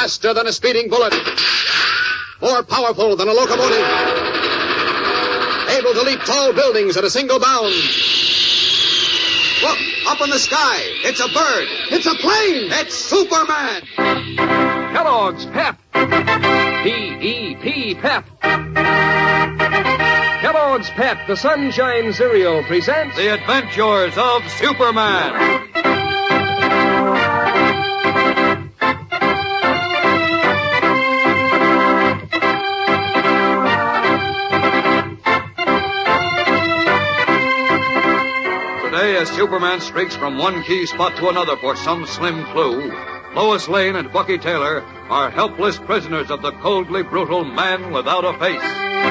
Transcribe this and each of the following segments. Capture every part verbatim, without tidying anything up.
Faster than a speeding bullet. More powerful than a locomotive. Able to leap tall buildings at a single bound. Look, up in the sky. It's a bird. It's a plane. It's Superman. Kellogg's Pep. P E P, Pep. Kellogg's Pep, the Sunshine Cereal, presents The Adventures of Superman. Today, as Superman streaks from one key spot to another for some slim clue, Lois Lane and Bucky Taylor are helpless prisoners of the coldly brutal Man Without a Face.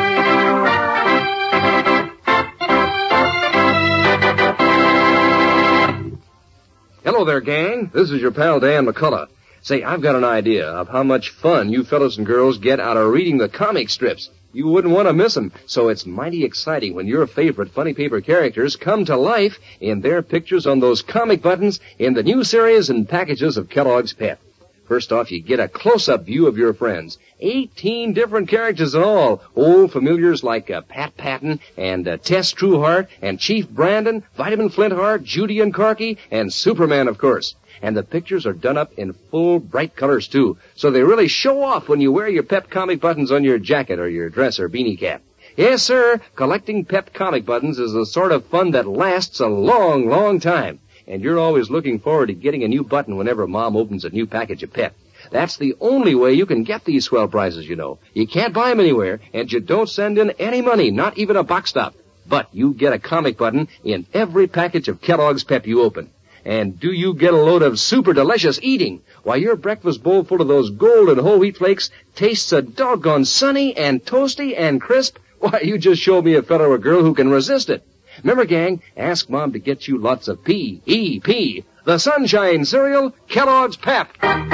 Hello there, gang. This is your pal Dan McCullough. Say, I've got an idea of how much fun you fellas and girls get out of reading the comic strips. You wouldn't want to miss them, so it's mighty exciting when your favorite funny paper characters come to life in their pictures on those comic buttons in the new series and packages of Kellogg's Pep. First off, you get a close-up view of your friends. Eighteen different characters in all. Old familiars like uh, Pat Patton and uh, Tess Trueheart and Chief Brandon, Vitamin Flintheart, Judy and Corky, and Superman, of course. And the pictures are done up in full, bright colors, too. So they really show off when you wear your Pep comic buttons on your jacket or your dress or beanie cap. Yes, sir, collecting Pep comic buttons is the sort of fun that lasts a long, long time. And you're always looking forward to getting a new button whenever Mom opens a new package of Pep. That's the only way you can get these swell prizes, you know. You can't buy them anywhere, and you don't send in any money, not even a box stop. But you get a comic button in every package of Kellogg's Pep you open. And do you get a load of super delicious eating? Why, your breakfast bowl full of those golden whole wheat flakes tastes a doggone sunny and toasty and crisp. Why, you just show me a fellow or girl who can resist it. Remember, gang, ask Mom to get you lots of P E P, the Sunshine Cereal, Kellogg's Pep.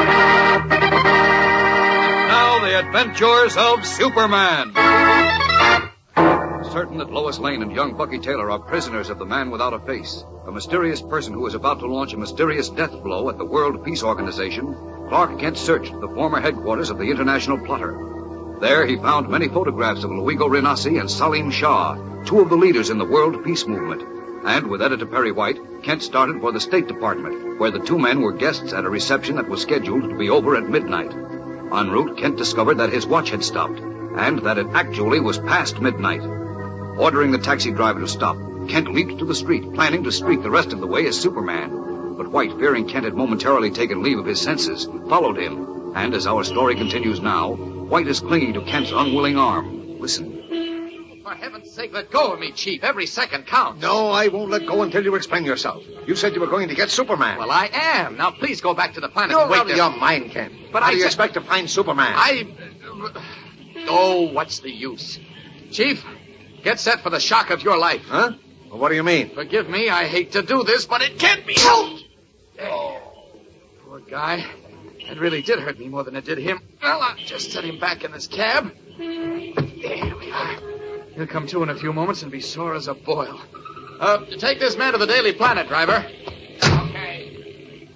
Now, the Adventures of Superman. Certain that Lois Lane and young Bucky Taylor are prisoners of the Man Without a Face, a mysterious person who is about to launch a mysterious death blow at the World Peace Organization, Clark Kent searched the former headquarters of the international plotter. There he found many photographs of Luigo Renassi and Salim Shah, two of the leaders in the World Peace Movement. And with Editor Perry White, Kent started for the State Department, where the two men were guests at a reception that was scheduled to be over at midnight. En route, Kent discovered that his watch had stopped, and that it actually was past midnight. Ordering the taxi driver to stop, Kent leaped to the street, planning to streak the rest of the way as Superman. But White, fearing Kent had momentarily taken leave of his senses, followed him. And as our story continues now, White is clinging to Kent's unwilling arm. Listen. For heaven's sake, let go of me, Chief. Every second counts. No, I won't let go until you explain yourself. You said you were going to get Superman. Well, I am. Now, please go back to the planet You're and wait out of there. your mind, Kent. But How I do you said- expect to find Superman? I... Oh, what's the use? Chief, get set for the shock of your life. Huh? Well, what do you mean? Forgive me, I hate to do this, but it can't be helped. Oh. Poor guy. It really did hurt me more than it did him. Well, I'll just set him back in this cab. There we are. He'll come to in a few moments and be sore as a boil. Uh, take this man to the Daily Planet, driver. Okay.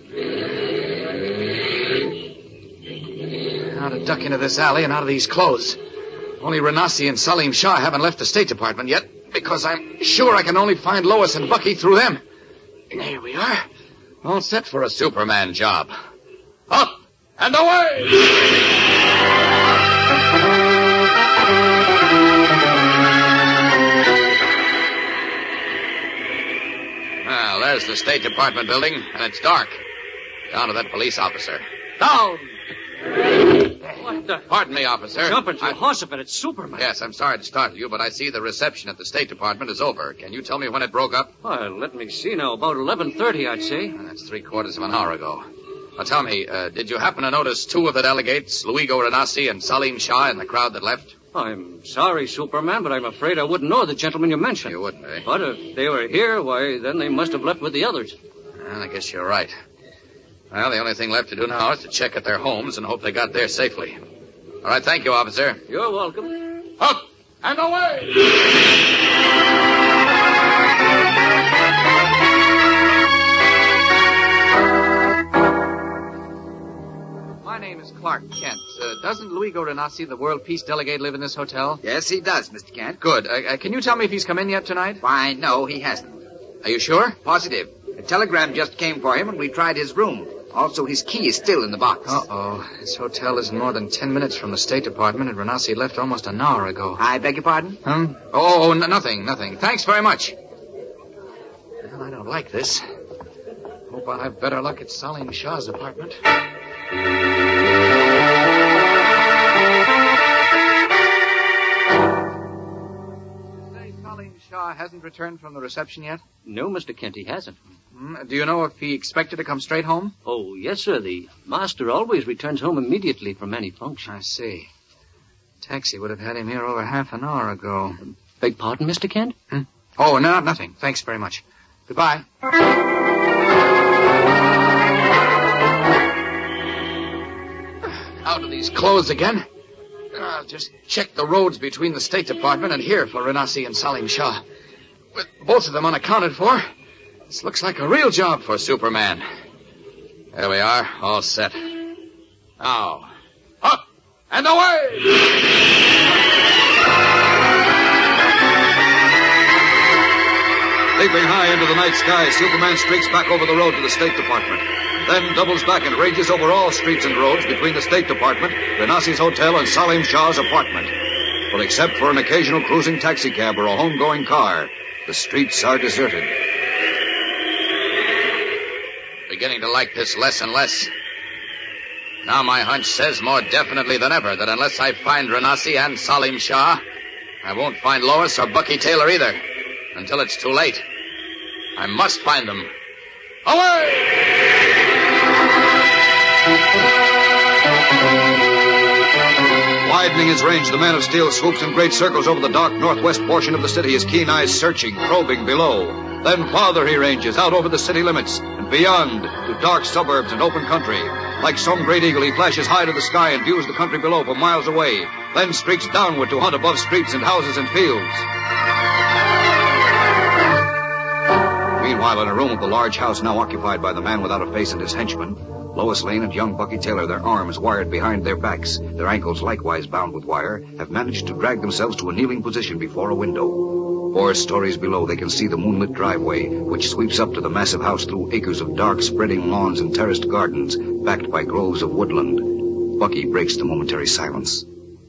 Now to duck into this alley and out of these clothes. Only Renassi and Salim Shah haven't left the State Department yet, because I'm sure I can only find Lois and Bucky through them. There we are. All set for a Superman job. Up and away! Well, there's the State Department building, and it's dark. Down to that police officer. Down! What the? Pardon me, officer. Jumping to I- a hospital. It's Superman. Yes, I'm sorry to startle you, but I see the reception at the State Department is over. Can you tell me when it broke up? Well, let me see now. About eleven thirty, I'd say. That's three quarters of an hour ago. Now, tell me, uh, did you happen to notice two of the delegates, Luigo Renassi and Salim Shah, in the crowd that left? I'm sorry, Superman, but I'm afraid I wouldn't know the gentleman you mentioned. You wouldn't, eh? But if they were here, why, then they must have left with the others. Well, I guess you're right. Well, the only thing left to do now is to check at their homes and hope they got there safely. All right, thank you, officer. You're welcome. Up and away! My name is is Clark Kent. Uh, doesn't Luigo Renassi, the World Peace Delegate, live in this hotel? Yes, he does, Mister Kent. Good. Uh, uh, can you tell me if he's come in yet tonight? Why, no, he hasn't. Are you sure? Positive. A telegram just came for him, and we tried his room. Also, his key is still in the box. Uh-oh. This hotel isn't more than ten minutes from the State Department, and Renassi left almost an hour ago. I beg your pardon? Hmm? Oh, oh n- nothing, nothing. Thanks very much. Well, I don't like this. Hope I'll have better luck at Salim Shah's apartment. Say Salim Shah hasn't returned from the reception yet? No, Mister Kent, he hasn't. Hmm? Do you know if he expected to come straight home? Oh, yes, sir. The master always returns home immediately from any function. I see. Taxi would have had him here over half an hour ago. Beg pardon, Mister Kent? Hmm? Oh, no, nothing. Thanks very much. Goodbye. Out of these clothes again. I'll just check the roads between the State Department and here for Renassi and Salim Shah. With both of them unaccounted for, this looks like a real job for Superman. There we are, all set. Now, up and away! Leaping high into the night sky, Superman streaks back over the road to the State Department. Then doubles back and rages over all streets and roads between the State Department, Renassi's hotel, and Salim Shah's apartment. But except for an occasional cruising taxicab or a home-going car, the streets are deserted. Beginning to like this less and less. Now my hunch says more definitely than ever that unless I find Renassi and Salim Shah, I won't find Lois or Bucky Taylor either. Until it's too late. I must find them. Away! Widening his range, the Man of Steel swoops in great circles over the dark northwest portion of the city, his keen eyes searching, probing below. Then farther he ranges, out over the city limits, and beyond, to dark suburbs and open country. Like some great eagle, he flashes high to the sky and views the country below for miles away, then streaks downward to hunt above streets and houses and fields. Meanwhile, in a room of the large house now occupied by the Man Without a Face and his henchmen, Lois Lane and young Bucky Taylor, their arms wired behind their backs, their ankles likewise bound with wire, have managed to drag themselves to a kneeling position before a window. Four stories below, they can see the moonlit driveway, which sweeps up to the massive house through acres of dark, spreading lawns and terraced gardens, backed by groves of woodland. Bucky breaks the momentary silence.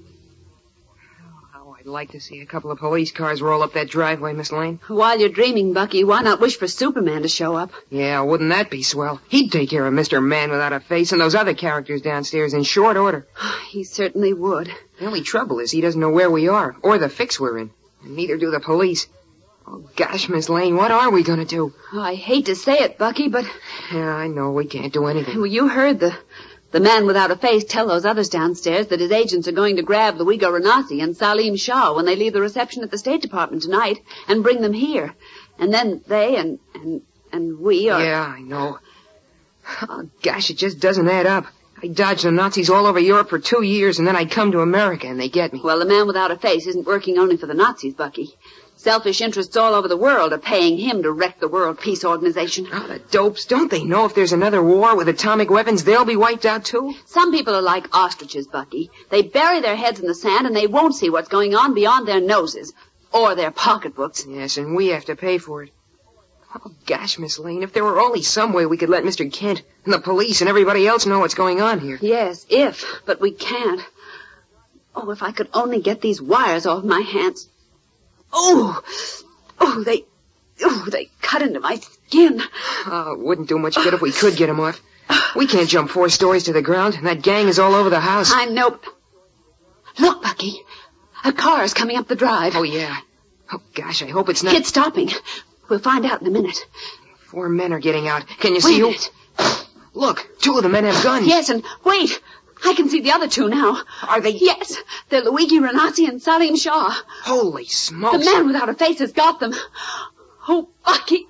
I'd like to see a couple of police cars roll up that driveway, Miss Lane. While you're dreaming, Bucky, why not wish for Superman to show up? Yeah, wouldn't that be swell? He'd take care of Mister Man Without a Face and those other characters downstairs in short order. He certainly would. The only trouble is he doesn't know where we are, or the fix we're in. And neither do the police. Oh, gosh, Miss Lane, what are we going to do? Oh, I hate to say it, Bucky, but... Yeah, I know, we can't do anything. Well, you heard the... The Man Without a Face tell those others downstairs that his agents are going to grab Luigo Renassi and Salim Shah when they leave the reception at the State Department tonight and bring them here. And then they and, and, and we are... Yeah, I know. Oh, gosh, it just doesn't add up. I dodged the Nazis all over Europe for two years, and then I come to America and they get me. Well, the Man Without a Face isn't working only for the Nazis, Bucky. Selfish interests all over the world are paying him to wreck the World Peace Organization. Oh, the dopes. Don't they know if there's another war with atomic weapons, they'll be wiped out, too? Some people are like ostriches, Bucky. They bury their heads in the sand and they won't see what's going on beyond their noses. Or their pocketbooks. Yes, and we have to pay for it. Oh, gosh, Miss Lane, if there were only some way we could let Mister Kent and the police and everybody else know what's going on here. Yes, if, but we can't. Oh, if I could only get these wires off my hands. Oh, oh, they, oh, they cut into my skin. Oh, it wouldn't do much good if we could get them off. We can't jump four stories to the ground, and that gang is all over the house. I know. Look, Bucky, a car's coming up the drive. Oh, yeah. Oh, gosh, I hope it's not... It's stopping. We'll find out in a minute. Four men are getting out. Can you see who? Wait a minute. Look, two of the men have guns. Yes, and wait. I can see the other two now. Are they? Yes. They're Luigi Renassi and Salim Shah. Holy smokes. The Man Without a Face has got them. Oh, Bucky.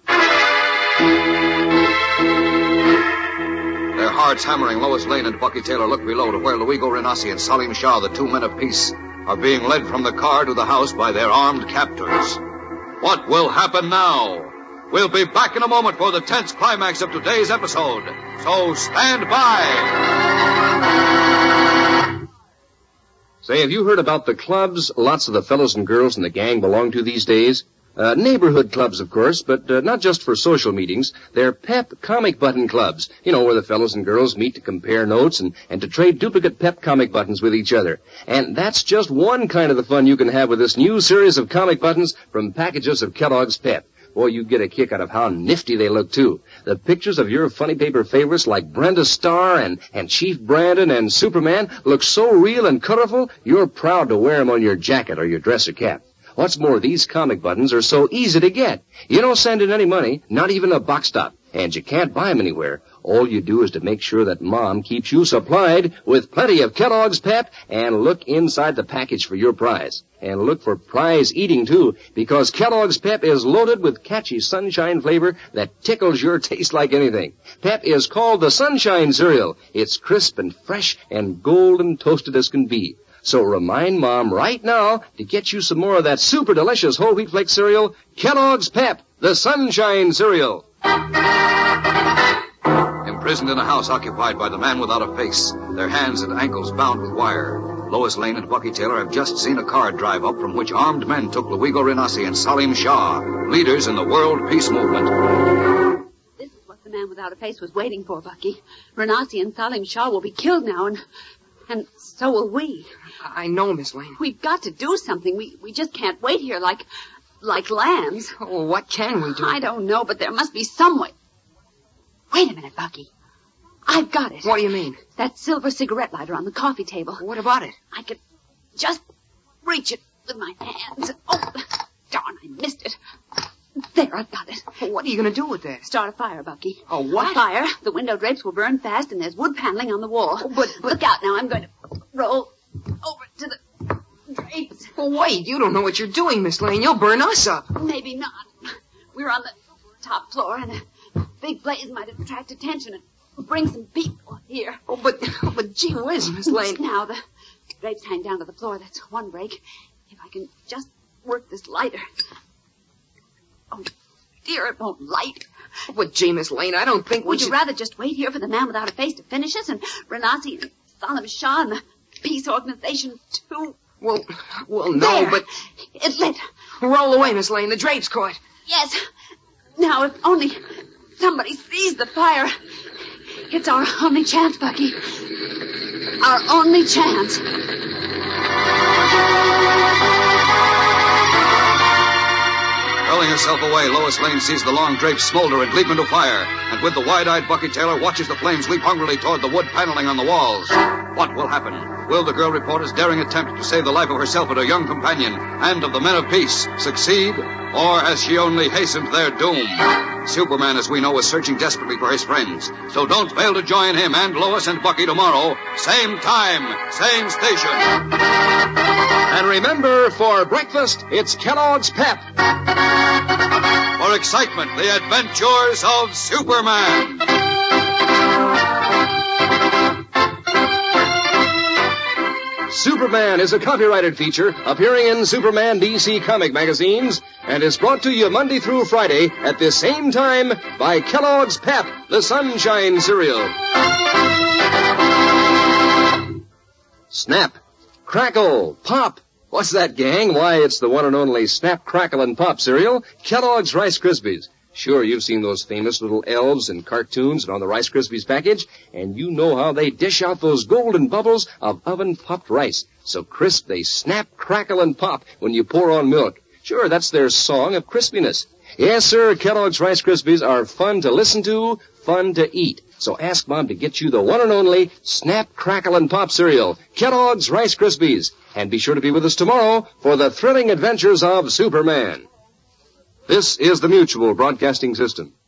Their hearts hammering, Lois Lane and Bucky Taylor look below to where Luigo Renassi and Salim Shah, the two men of peace, are being led from the car to the house by their armed captors. What will happen now? We'll be back in a moment for the tense climax of today's episode. So stand by. Say, have you heard about the clubs lots of the fellows and girls in the gang belong to these days? Uh, neighborhood clubs, of course, but uh, not just for social meetings. They're pep comic button clubs, you know, where the fellows and girls meet to compare notes and, and to trade duplicate pep comic buttons with each other. And that's just one kind of the fun you can have with this new series of comic buttons from packages of Kellogg's Pep. Boy, you get a kick out of how nifty they look, too. The pictures of your funny paper favorites like Brenda Starr and, and Chief Brandon and Superman look so real and colorful, you're proud to wear them on your jacket or your dress or cap. What's more, these comic buttons are so easy to get. You don't send in any money, not even a box stop, and you can't buy them anywhere. All you do is to make sure that Mom keeps you supplied with plenty of Kellogg's Pep and look inside the package for your prize. And look for prize eating, too, because Kellogg's Pep is loaded with catchy sunshine flavor that tickles your taste like anything. Pep is called the Sunshine Cereal. It's crisp and fresh and golden toasted as can be. So remind Mom right now to get you some more of that super delicious whole wheat flake cereal, Kellogg's Pep, the Sunshine Cereal. Imprisoned in a house occupied by the man without a face, their hands and ankles bound with wire, Lois Lane and Bucky Taylor have just seen a car drive up from which armed men took Luigo Renassi and Salim Shah, leaders in the world peace movement. This is what the man without a face was waiting for, Bucky. Renassi and Salim Shah will be killed now, and and so will we. I know, Miss Lane. We've got to do something. We we just can't wait here like like lambs. Oh, what can we do? I don't know, but there must be some way. Wait a minute, Bucky. I've got it. What do you mean? That silver cigarette lighter on the coffee table. What about it? I could just reach it with my hands. Oh, darn, I missed it. There, I've got it. Well, what are you going to do with that? Start a fire, Bucky. A what? A fire. The window drapes will burn fast, and there's wood paneling on the wall. Oh, but, but... Look out now. I'm going to roll over to the drapes. Well, wait. You don't know what you're doing, Miss Lane. You'll burn us up. Maybe not. We're on the top floor, and a big blaze might attract attention and bring some people here. Oh, but, but gee whiz, Miss Lane. Now, the drapes hang down to the floor. That's one break. If I can just work this lighter. Oh, dear, it won't light. Oh, but gee, Miss Lane, I don't think we Would should... you rather just wait here for the man without a face to finish us and Renassi and Salim Shah and the peace organization, too? Well, well, no, there. but... It lit. Roll away, Miss Lane. The drape's caught. Yes. Now, if only somebody sees the fire. It's our only chance, Bucky. Our only chance. Hurling herself away, Lois Lane sees the long drapes smolder and leap into fire, and with the wide-eyed Bucky Taylor watches the flames leap hungrily toward the wood paneling on the walls. What will happen? Will the girl reporter's daring attempt to save the life of herself and her young companion and of the men of peace succeed, or has she only hastened their doom? Superman, as we know, is searching desperately for his friends, so don't fail to join him and Lois and Bucky tomorrow, same time, same station. And remember, for breakfast, it's Kellogg's Pep. For excitement, the adventures of Superman. Superman is a copyrighted feature appearing in Superman D C comic magazines and is brought to you Monday through Friday at this same time by Kellogg's Pep, the Sunshine Cereal. Snap, crackle, pop. What's that, gang? Why, it's the one and only Snap, Crackle, and Pop cereal, Kellogg's Rice Krispies. Sure, you've seen those famous little elves in cartoons and on the Rice Krispies package, and you know how they dish out those golden bubbles of oven-popped rice. So crisp they snap, crackle, and pop when you pour on milk. Sure, that's their song of crispiness. Yes, sir, Kellogg's Rice Krispies are fun to listen to, fun to eat. So ask Mom to get you the one and only Snap, Crackle, and Pop cereal, Kellogg's Rice Krispies. And be sure to be with us tomorrow for the thrilling adventures of Superman. This is the Mutual Broadcasting System.